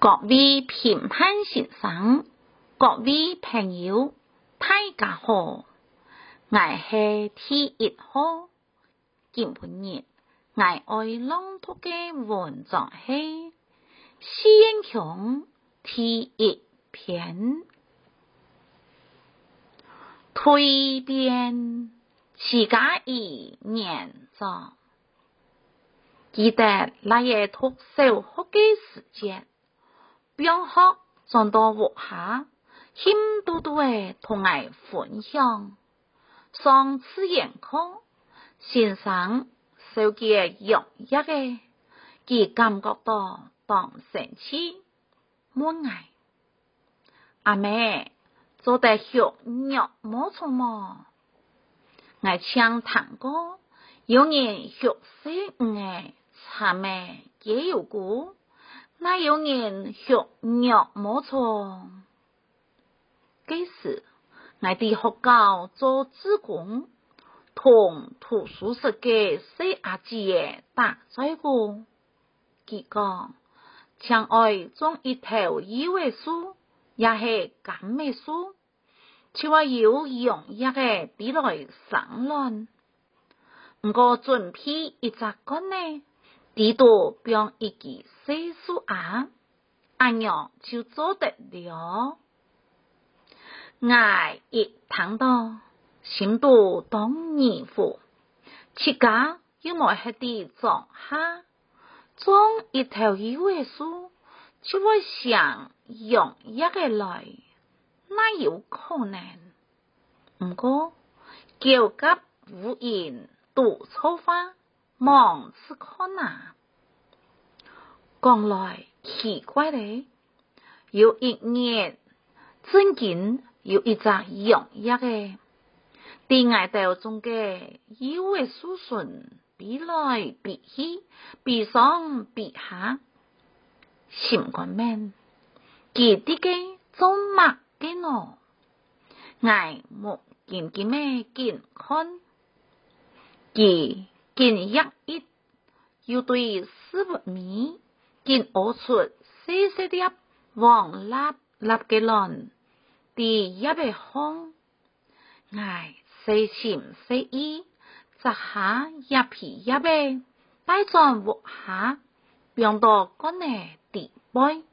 各位评判先生，各位朋友，大家好，我是第一號。今日我愛朗讀嘅文章是《詩人強》第一篇。蛻變自家已年長，記得那夜讀小學嘅時節，邊學轉到學下，힘嘟嘟嘅同我分享。上次研課，先生手嘅用一嘅，佢感覺到當生氣，滿愛。阿妹，做得學肉冇錯麼？我唱探歌，有人學識嘅茶妹也有故。那有人學肉冇錯，嗰時我哋學校做志工，同圖書室嘅細阿姐打在過，佢講請愛種一頭野味樹，也係甘味樹，就話要用一個比來生卵，唔過準備一隻竿呢。地度變一支細樹芽，按樣就做得了。我一聽到，心都當熱乎，自家又冇喺地種下，種一頭野味樹，就會想用一個來，那有可能。唔過，叫甲無人都錯法。忙是看哪，講來奇怪嘞，有一年真經有一隻用一個，啲外頭中嘅野味樹筍比來比去，比上比下，心肝面，佢啲嘅做乜嘅喏？我冇見咩見看，佢。見一又對四不米，見我出細細粒黃粒粒嘅卵，第一個空，我細心細意，摘下一皮一尾，擺轉鑊下，變到乾嘅地杯。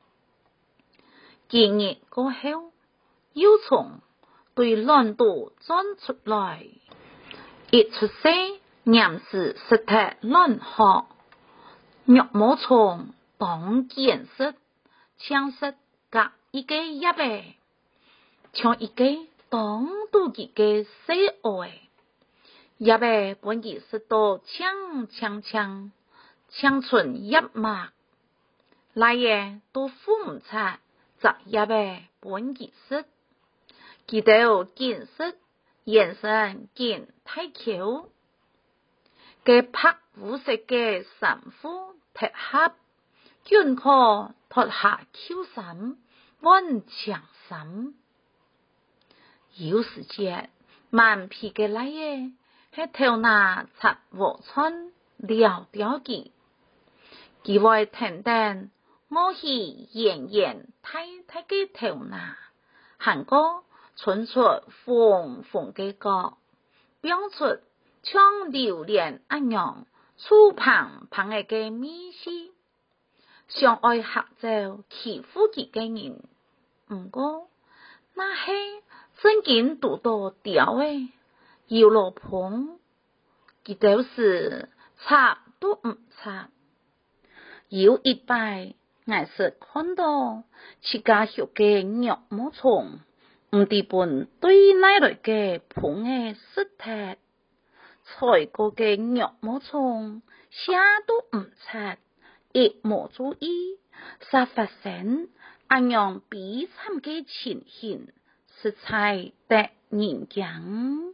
幾日過後，又從對卵度鑽出來，一出世。念是實體卵殼，肉冇蟲當見識，槍識隔一個一尾，像一個當都幾個細愛，一尾本意識到槍春一脈，來嘢都父母差，則一尾本意識，記到見識，眼神見太巧。嘅拍烏色嘅衫褲脫合，捐可脫下 Q 衫，溫長衫。有時節，萬皮嘅來嘢，喺頭拿插禾穿撩掉佢，佢會停定，我去遠睇嘅頭拿，行過穿出縫嘅角，表出。像榴蓮一樣，粗胖嘅米絲，想愛合照欺負佢嘅人，唔過那係真見讀到屌誒，要落捧，佢就是插都唔插。有一擺，我是看到自家學嘅肉冇蟲，唔地本對奶來嘅捧嘅實體。菜過嘅肉冇蟲，蝦都唔擦，亦冇注意，殺發生，按樣比參嘅情形，實在得人驚。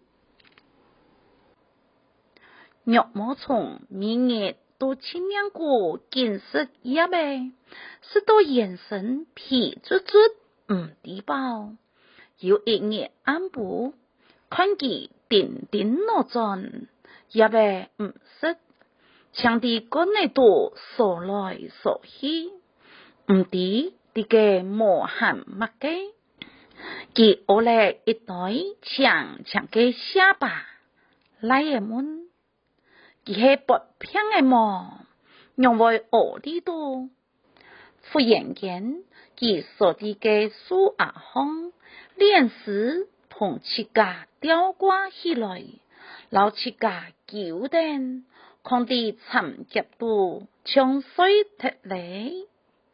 肉冇蟲，每日都親眼過見識一味，使到眼神皮卒唔低爆，有一日暗部，看佢點落轉，一位唔識，搶啲乾嚟度掃來掃去， 唔知啲嘅無限乜嘅，佢學嚟一對長長嘅下巴，來嘅門，佢係薄片嘅毛，用為學啲多。忽然間，佢所啲嘅樹下方，連絲同翅架吊掛起來，老翅架糾定，看啲沉夾度像水踢嚟。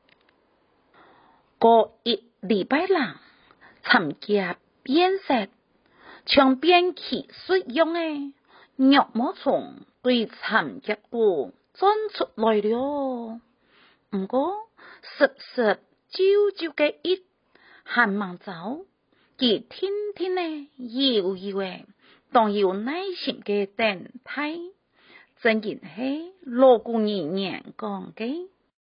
過一禮拜lang，沉夾變色，像變氣水樣嘅肉毛蟲對沉夾度鑽出來了。唔過，實啾啾嘅一還忙走，佢天天呢搖搖嘅，當有耐心嘅等待，真然係羅姑娘講嘅。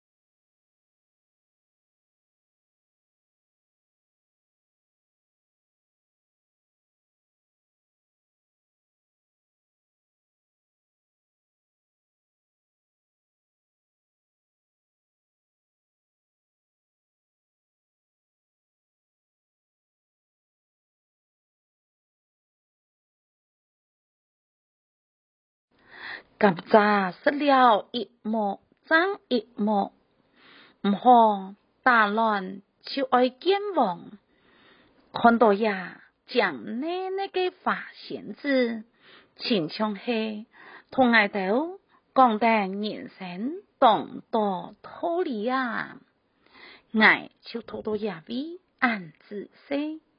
咁咋失了一幕爭一幕，唔好打亂就愛見王。看到呀，將呢個花仙子，親像係同愛豆講得人生當多道理啊，愛就多多也為安子說。